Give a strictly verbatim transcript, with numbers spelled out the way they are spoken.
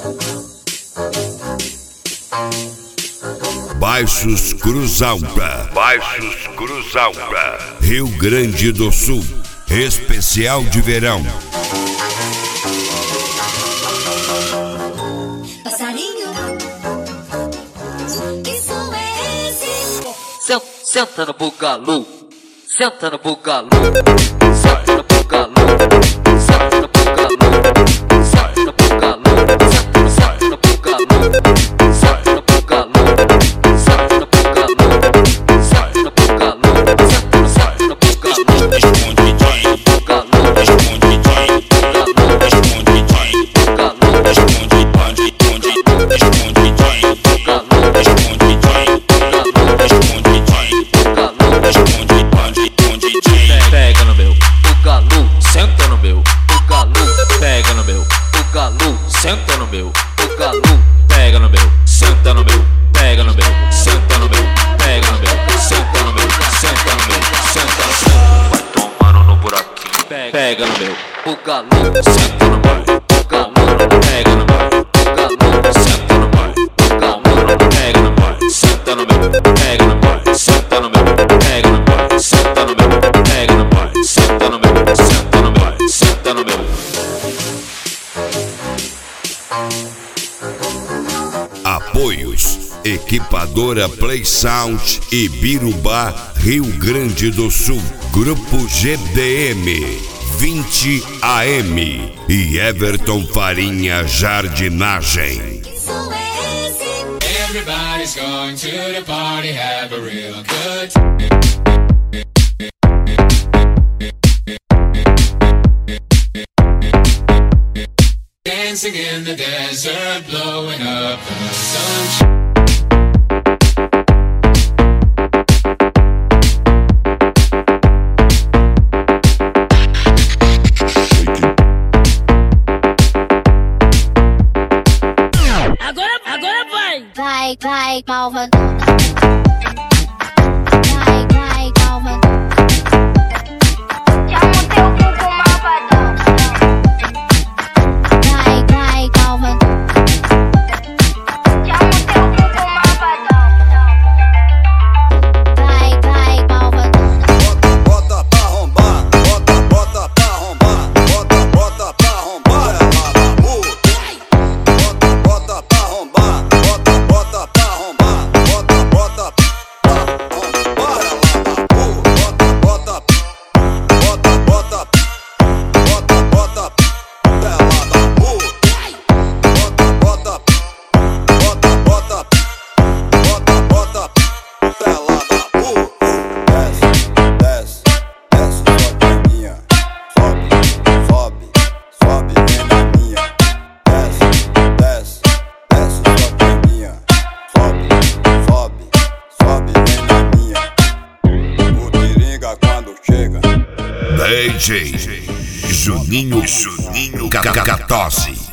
Baixos Cruzalta, Baixos Cruzalta, Rio Grande do Sul, especial de verão. Passarinho, que som é esse? Senta, senta no bugalu, senta no bugalu, senta no bugalu, senta no bugalu, senta no bugalu, senta no bugalu, senta no bugalu, senta no bugalu, senta no bugalu, senta no bugalu. Responde DJ, bugalu, responde DJ, bugalu, responde DJ, bugalu, responde onde, onde, responde DJ, bugalu, responde DJ, bugalu, responde DJ, bugalu, responde onde, onde DJ. Pega no meu bugalu, senta no meu bugalu, pega no meu bugalu, senta no meu bugalu, pega no meu, senta no meu, pega no meu, senta no meu, pega no meu, senta no meu, senta no meu, senta no meu. Vai tomando no buraquinho, pega no meu bugalu, senta no meu bugalu, pega no meu bugalu, senta no meu bugalu, pega no meu, senta no meu, pega no meu, senta no meu, pega no meu, senta no meu, pega no meu, senta no meu, senta no meu, senta no meu. Apoios: Equipadora Play Sound e Birubá, Rio Grande do Sul. Grupo G D M vinte A M e Everton Farinha Jardinagem. Que som é esse? Everybody's going to the party, have a real good time. Dancing in the desert, blowing up the sunshine. Agora, agora vai! Vai, vai, malvadona. Vai, vai, malvadona. Chama o teu cuco malvadão. Vai, vai, malvadona. Chama o teu cuco malvadão. Vai, vai, malvadona. Bota pra arrombar, bota, bota pra arrombar, bota, bota pra arrombar, ela puta. Bota, bota pra arrombar, bota, bota pra arrombar, bota, bota pra arrombar, ela puta. Bota, bota, bota, bota, bota, bota, ela da puta. Bota, bota, bota, bota, bota, bota, ela da puta. Desce, desce, desce, sobe minha. Sobe, sobe, sobe, vem na minha. Desce, desce, desce, sobe minha. Sobe, sobe, sobe, vem na minha. O Tiringa quando chega. D J Juninho Juninho Catose.